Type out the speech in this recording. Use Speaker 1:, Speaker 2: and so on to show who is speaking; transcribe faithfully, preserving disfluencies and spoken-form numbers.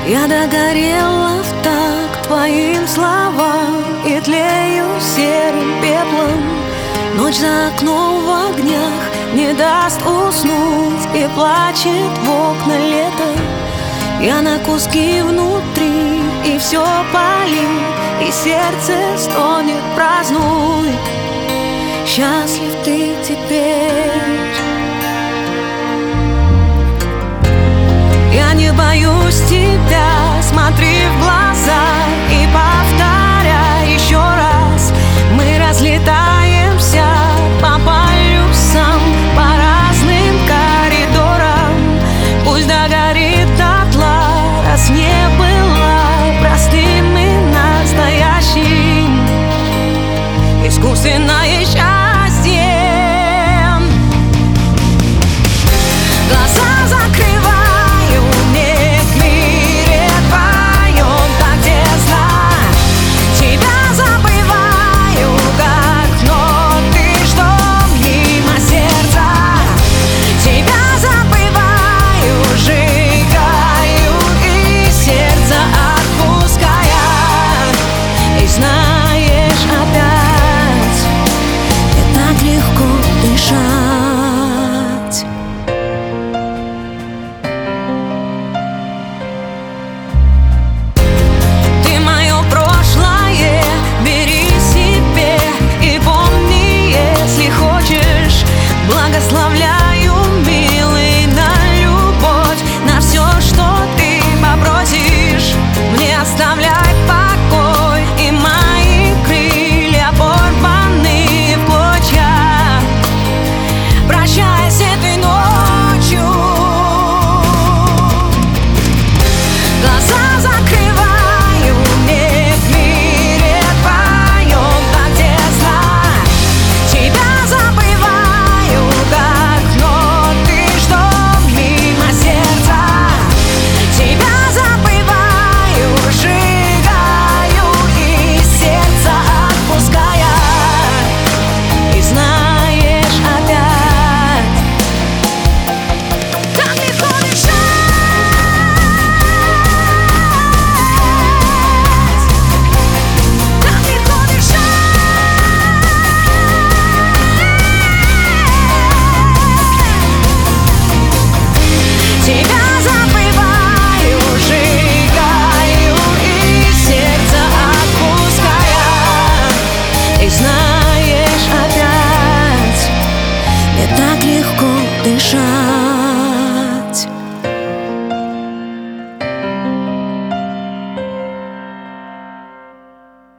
Speaker 1: Я догорела в такт твоим словам и тлею серым пеплом. Ночь за окном в огнях не даст уснуть и плачет в окна лето. Я на куски внутри, и все палит, и сердце стонет, празднует. Счастлив ты теперь. Я не боюсь тебя, смотри в глаза и повторяй еще раз. Мы разлетаемся по полюсам, по разным коридорам. Пусть догорит дотла, раз не была простым и настоящим. Искусственное счастье. Глаза закрываю, не в мире твоем, так тесно. Тебя забываю, как ноты, что мимо сердца. Тебя забываю, сжигаю и сердце отпуская. И знаешь, опять не так легко дышать. Благословляю, милый, на любовь, на все, что ты попросишь. Мне оставляй покой, и мои крылья порваны в клочья. Прощай с этой ночью. Глаза закрываю, не в мире твоем, так тесно. Тебя забываю, как ноты, что мимо сердца. Тебя забываю, сжигаю и сердце отпуская. И знаешь, опять так легко дышать. Так легко дышать. Тебя забываю, сжигаю и сердце отпуская. И знаешь, опять не так легко дышать.